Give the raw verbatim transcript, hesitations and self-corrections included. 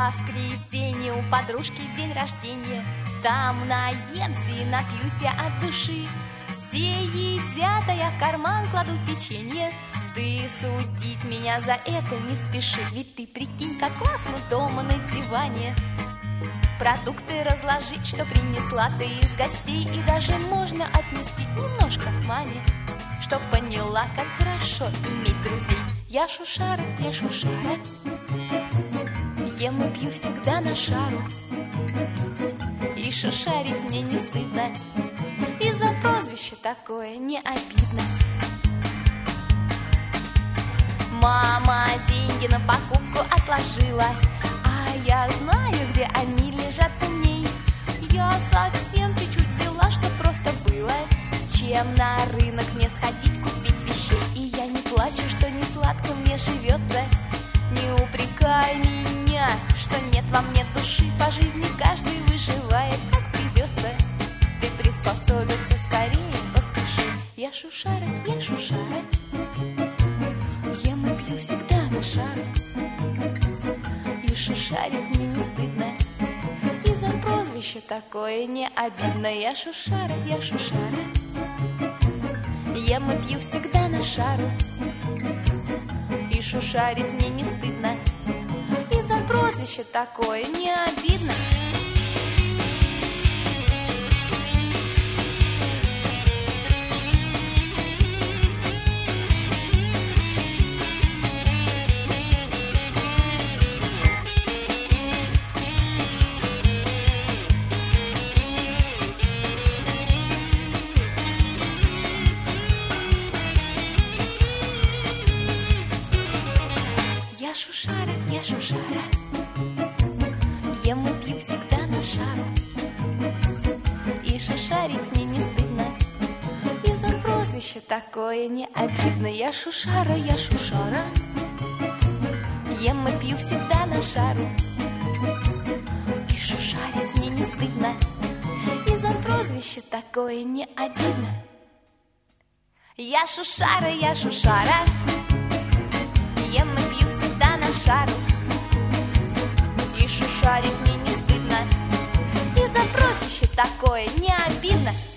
воскресенье у подружки день рождения. Там наемся и напьюсь я от души. Все едят, а я в карман кладу печенье. Ты судить меня за это не спеши, ведь ты прикинь, как классно дома на диване. Продукты разложить, что принесла ты из гостей, и даже можно отнести немножко маме, чтоб поняла, как хорошо иметь друзей. Я шушара, я шушара, ем и пью всегда на шару, и шушарить мне не стыдно, и за прозвище такое не обидно. Мама деньги на покупку отложила, а я знаю, где они лежат у ней. Я совсем чуть-чуть взяла, что просто было, с чем на рынок мне сходить купить вещей. И я не плачу, что не сладко мне живется. Не упрекай меня, что нет во мне души. По жизни каждый выживает, как придется. Ты приспособиться скорее поспеши. Я шушара, я шушара, ем и пью всегда на шару, и шушарить мне не стыдно, и за прозвище такое не обидно. Я шушара, я шушара, ем и пью всегда на шару, и шушарить мне не стыдно, и за прозвище такое не обидно. Я шушара, я шушара, ем и пью всегда на шару, и шушарить мне не стыдно, и за прозвище такое не обидно. Я шушара, я шушара, ем и пью всегда на шару, и шушарить мне не стыдно, и за прозвище такое не обидно. Я шушара, я шушара, ем и пью всегда на шару, и шушарить мне не стыдно, и за прозвище такое не обидно.